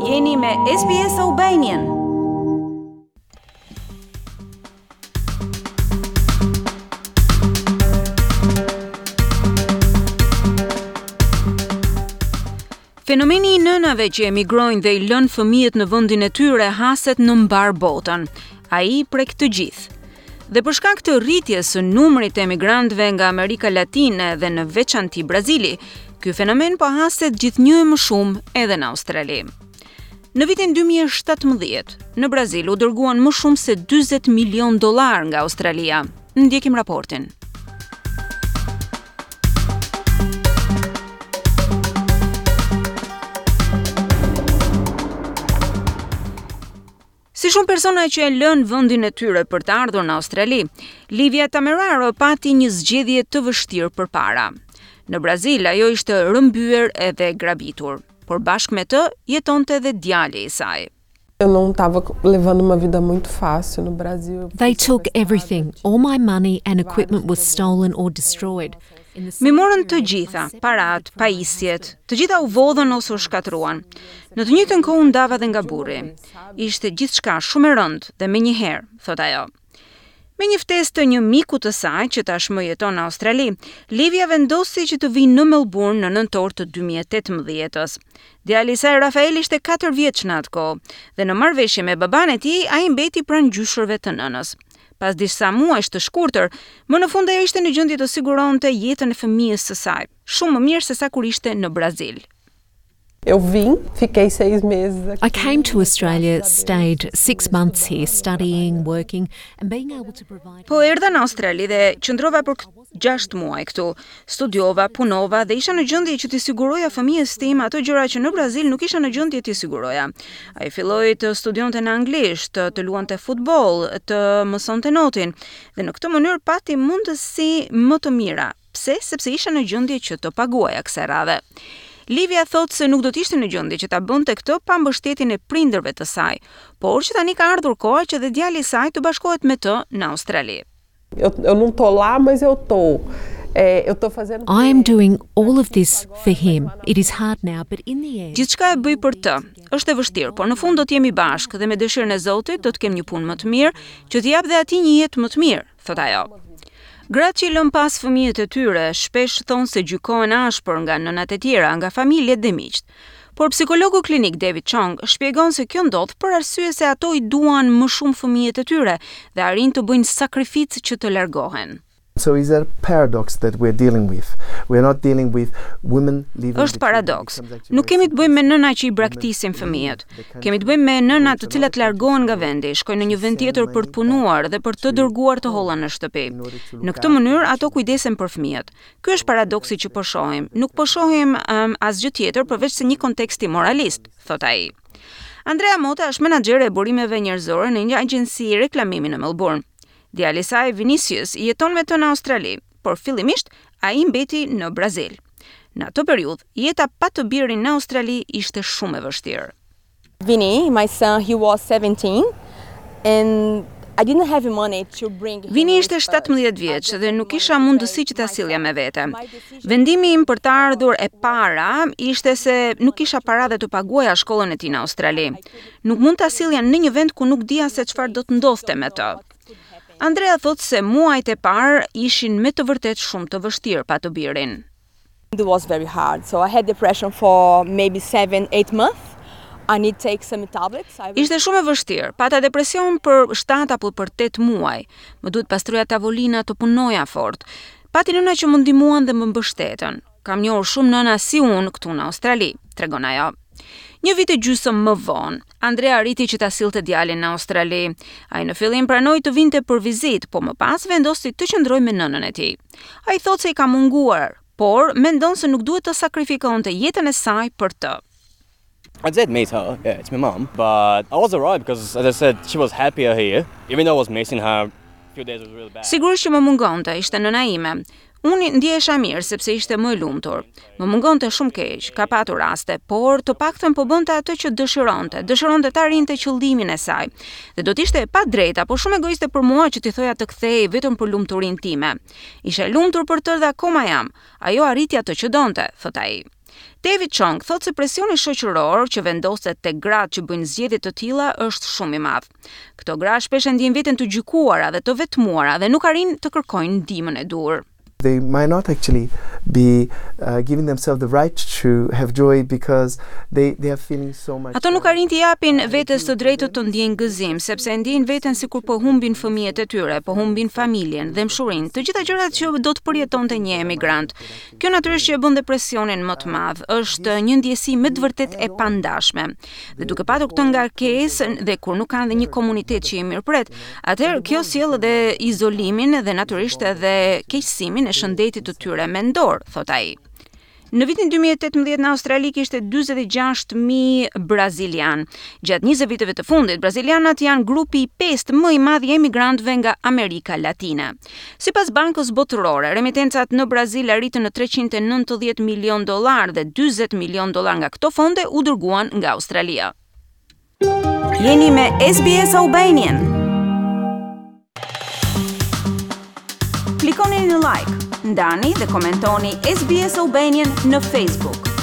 Jeni me SBS Albanian. Fenomeni I nënave që emigrojnë dhe I lënë fëmijët në vendin e tyre haset në mbar botën. Ai prek të gjithë. Dhe për shkak të rritjes së numrit të emigrantëve nga Amerika Latine dhe në veçanti Brazili, ky fenomen po haset gjithnjë më shumë edhe në Australi. Në vitin 2017, në Brazil u dërguan më shumë se $40 milion nga Australia. Ndjekim raportin. Si shumë persona që e lënë vendin e tyre për të ardhur në Australi, Livia Tameraro pati një zgjedhje të vështirë përpara. Në Brazil ajo ishte rrëmbyer edhe grabitur, por bashkë me të jetonte edhe djali I saj. Eu não estava levando uma vida muito fácil no Brasil. They took everything. All my money and equipment was stolen or destroyed. Mi morën të gjitha, parat, pajisjet, të gjitha u vodhën ose u shkatruan. Në të njëjtën kohë ndava dhe nga burri. Ishte gjithçka shumë e rëndë dhe menjëherë, thot ajo. Me një ftesë të një miku të saj që tashmë jeton në Australi, Livia vendosi që të vinë në Melbourne në nëntor të 2018-s. Djali I saj Rafael ishte 4 vjeç në atë kohë dhe në marrëveshje me baban e tij ai mbeti pranë gjyshërve të nënës. Pas disa muajsh të shkurtër, më në fund ajo ishte në gjendje të siguronte jetën e fëmijës së saj, shumë më mirë se sa kur ishte në Brazil. Eu vim, fiquei 6 meses aqui. I came to Australia, stayed 6 months here, studying, working, and being able to provide... Po erdha në Australi dhe qëndrova për 6 muaj këtu. Studiova, punova dhe isha në gjendje që t'i siguroja fëmijës tim ato gjëra që në Brazil nuk isha në gjendje t'i siguroja. Ai filloi të studionte në anglisht, të luante futboll, të mësonte notin dhe në këtë mënyrë pati mundësi më të mira. Pse? Sepse isha në gjendje që të paguaja kësaj radhe. Livia thot se nuk do të ishte në gjendje që ta bënte këtë pa mbështetjen e prindërve të saj, por që tani ka ardhur koha që dhe djali I saj të bashkohet me të në Australi. Eu não tô lá, mas eu tô. Eu tô fazendo. I am doing all of this for him. It is hard now, but in the end... Gjithçka e bëj për të. Është e vështirë, por në fund do të jemi bashkë dhe me dëshirën e Zotit do të kem një punë më të mirë që të jap dhe atij një jetë më të mirë, thot ajo. Gratë që lën pas fëmijët e tyre shpesh thonë se gjykohen ashpër nga nënat e tjera, nga familjet dhe miqt. Por psikologu klinik David Chong shpjegon se kjo ndodh për arsye se ato I duan më shumë fëmijët e tyre dhe arrin të bëjnë sakrificë që të largohen. So is there a paradox that we're dealing with? We're not dealing with women living... Është paradoks. Nuk kemi të bëjmë me nëna që I braktisin fëmijët. Kemi të bëjmë me nëna të cilat largohen nga vendi, shkojnë në një vend tjetër për të punuar dhe për të dërguar të holla në shtëpi. Në këtë mënyrë ato kujdesen për fëmijët. Ky është paradoksi që po shohim. Nuk po shohim asgjë tjetër përveç se një konteksti moralist, thot ai. Andrea Mota është menaxhere e burimeve njerëzore në një agjenci reklamimi në Melbourne. Djali I saj Vinicius jeton me të në Australi, por fillimisht ai mbeti në Brazil. Në atë periudhë, jeta pa të birin në Australi ishte shumë e vështirë. Vinny, my son, he was 17 and I didn't have money to bring him. Vini ishte 17 vjeç dhe nuk kisha mundësi që ta sillja me vete. Vendimi im për të ardhur e para ishte se nuk kisha para dhe të paguaja shkollën e tij në Australi. Nuk mund ta sillja në një vend ku nuk dija se çfarë do të ndodhte me të. Andrea thot se muajt e parë ishin me të vërtet shumë të vështirë pa të birin. It was very hard. So I had depression for maybe 7-8 months. I need to take some tablets. Ishte shumë e vështirë. Pata depresion për 7 apo për 8 muaj. Më duhet pastruja tavolina të punoja fort. Pati nëna që më ndihmuan dhe më mbështetën. Kam njohur shumë nëna si unë këtu në Australi, tregon ajo. Një vit e gjysmë më vonë, Andrea arriti që ta sillte djalin në Australi. Ai në fillim pranoi të vinte për vizitë, por më pas vendosi të qëndrojë me nënën e tij. Ai thotë se I ka munguar, por mendon se nuk duhet të sakrifikonte jetën e saj për të. I did meet her, yeah, it's my mom, but I was alright because, as I said, she was happier here, even though I was missing her. Few days was really bad. Sigurisht që më mungonte, ishte nëna ime. Unë ndjehesha mirë sepse ishte më e lumtur. Më mungonte shumë keq, ka patur raste, por të paktën po bënte atë që dëshironte të arrinte qëllimin e saj. Dhe do të ishte e padrejta, por shumë egoiste për mua që t'i thoja të kthej vetëm për lumturinë time. Isha e lumtur për të dhe akoma jam. Ajo arriti atë që donte, thot ai. David Chong thotë se presioni shoqëror që vendoset tek gratë që bëjnë zgjedhje të tilla është shumë i madh. Këto gra shpesh ndjejnë veten të gjykuara dhe të vetmuara dhe nuk arrin të kërkojnë ndihmën e dur. They might not actually be giving themselves the right to have joy because they are feeling so much. Ato nuk arrin të japin vetes të drejtë të ndjejnë gëzim, sepse ndjejnë veten sikur po humbin fëmijët e tyre, po humbin familjen, dëmshurinë, të gjitha gjërat që do të përjetonte një emigrant. Kjo natyrisht që e bën depresionin më të madh, është një ndjesi me të vërtet e pandashme. Dhe duke patur këtë ngarkesë dhe kur nuk kanë dhe një komunitet që i mirëpret, atëherë kjo sjell edhe izolimin dhe natyrisht edhe keqësimin e shëndetit të tyre mendor, thot ai. Në vitin 2018 në Australi kishte 46.000 brazilian. Gjatë 20 viteve të fundit, brazilianat janë grupi i 5 më i madh i emigrantëve nga Amerika Latine. Sipas Bankës Botërore, remitencat në Brazil arritën në $390 milion dhe $40 milion nga këto fonde u dërguan nga Australia. Jeni me SBS Albanian. Klikoni në like, ndani dhe komentoni SBS Albanian në Facebook.